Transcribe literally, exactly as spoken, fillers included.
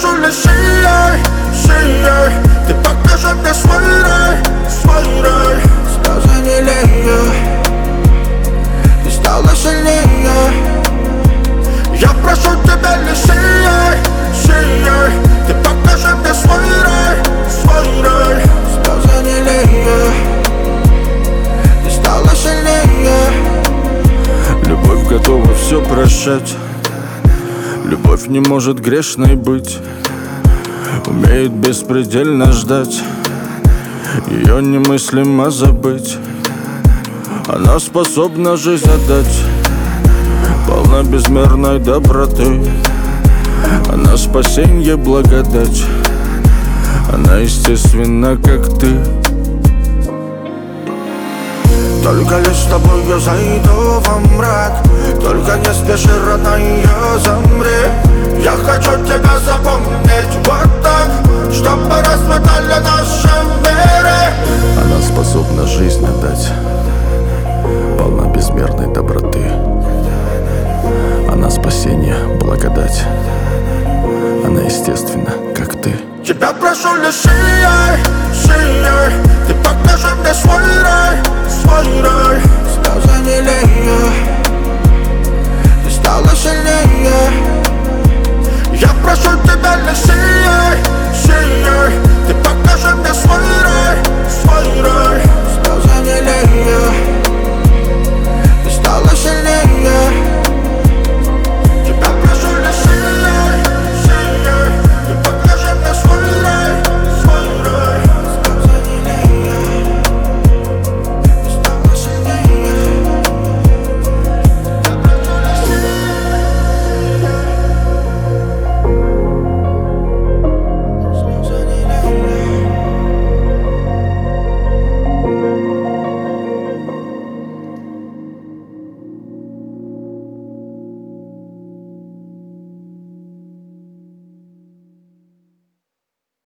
прошу лишь сильней, сильней. Ты покажи мне свой рай, свой рай. Слезы не лея, ты стала сильнее. Я прошу тебя лишь сильней, сильней. Ты покажи мне свой рай, свой рай. Слезы не лея, ты стала сильнее. Любовь готова все прощать. Любовь не может грешной быть. Умеет беспредельно ждать. Ее немыслимо забыть. Она способна жизнь отдать, полна безмерной доброты. Она спасенье, благодать. Она естественна, как ты. Только лишь с тобой я зайду во мрак. Только не спеши, родная, замри. Я хочу тебя запомнить вот так, чтобы расцветали наши миры.